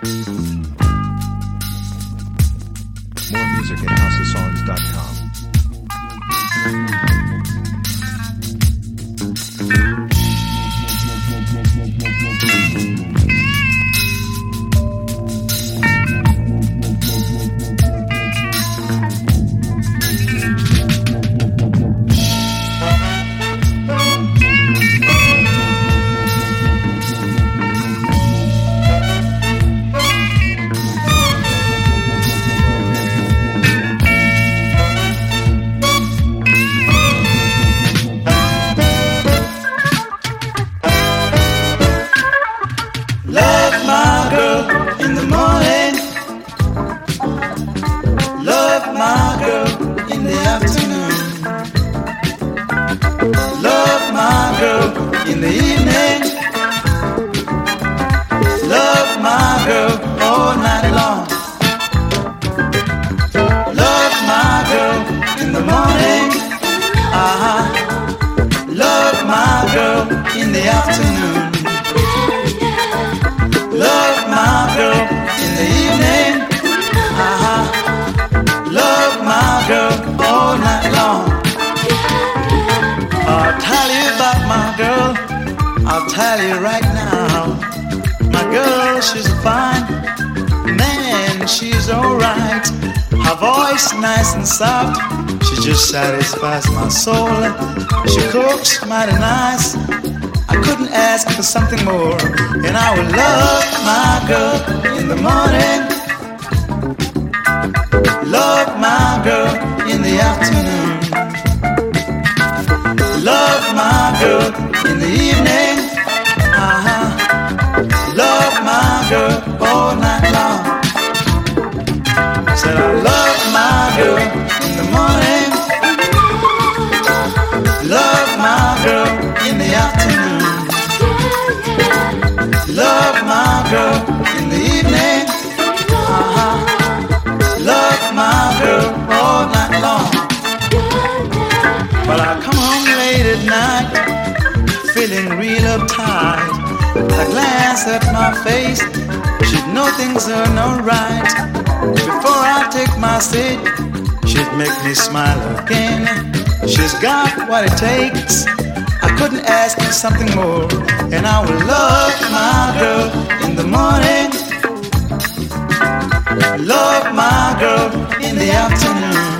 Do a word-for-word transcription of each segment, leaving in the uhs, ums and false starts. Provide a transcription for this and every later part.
More music at house of songs dot com. Soft, she just satisfies my soul. She cooks mighty nice. I couldn't ask for something more. And I would love my girl in the morning, love my girl in the afternoon, love my girl in the evening, uh-huh. Love my girl all night long. Said I love my girl in the morning, love my girl in the afternoon, love my girl in the evening, uh-huh. Love my girl all night long. But I come home late at night, feeling real uptight. I glance at my face, she'd know things are not right. Before I take my seat, she'd make me smile again. She's got what it takes. I couldn't ask for something more. And I will love my girl in the morning, love my girl in the afternoon,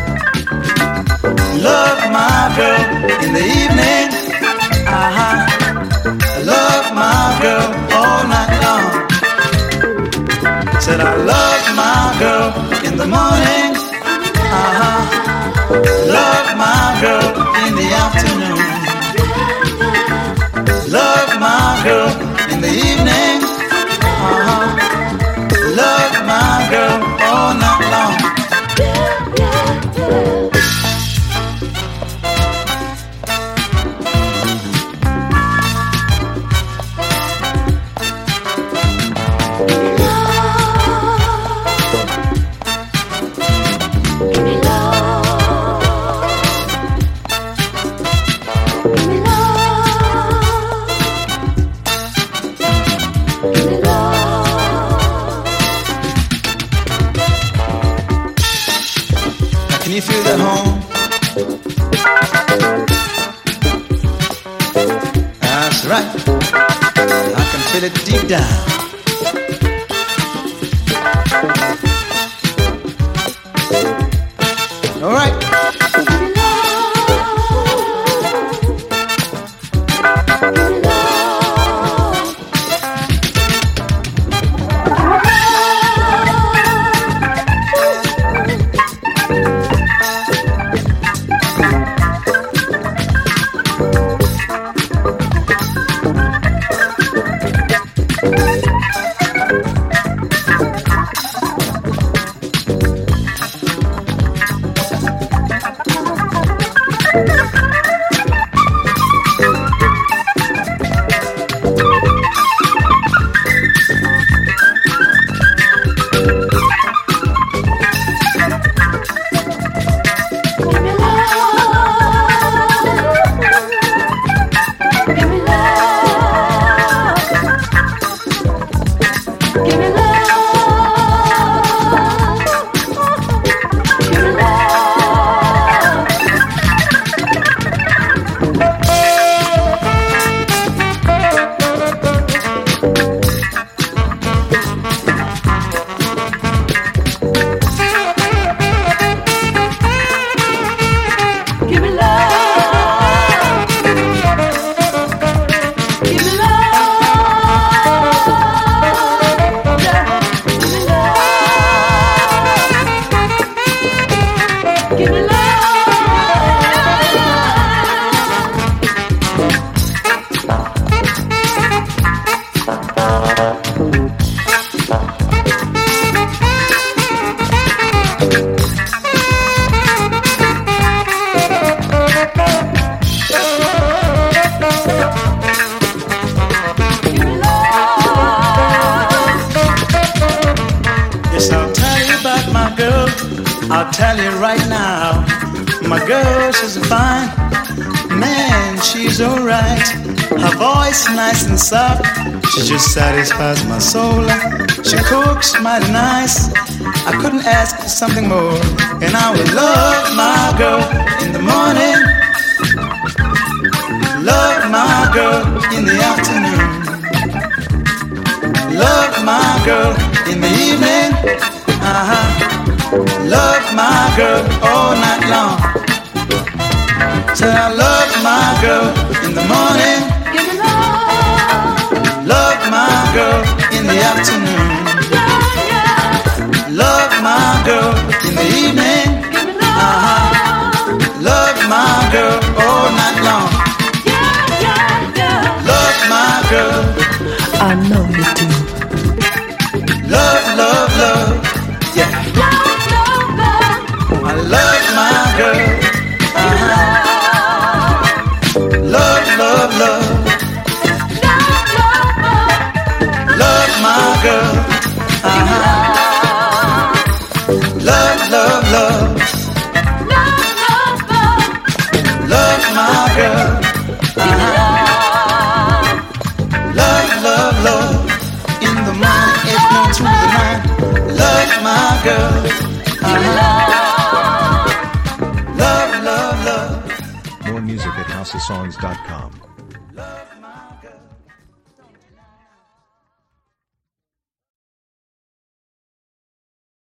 love my girl in the evening, uh-huh. Love my girl all night long. Said I love my girl in the morning, uh-huh. Love my girl in the afternoon, love my girl in the evening, uh-huh. Love my girl all night long. Can you feel the home? That's right. I can feel it deep down. All right. I'll tell you right now, my girl, she's fine. Man, she's alright. Her voice nice and soft. She just satisfies my soul. She cooks mighty nice. I couldn't ask for something more. And I would love my girl in the morning, love my girl in the afternoon, love my girl in the evening, uh-huh. Love my girl all night long. So I love my girl in the morning, love my girl in the afternoon, love my girl in the evening, uh-huh. Love my girl all night long. Love my girl, I know you do. Love, love, love, yeah. I love my girl, uh-huh. Love, love, love, love my girl, uh-huh. Love, love, love, love my girl, uh-huh. Love, love, love, in the morning, eight noon to the night. Love my girl, uh-huh. Love, love, love. More music at house of songs dot com.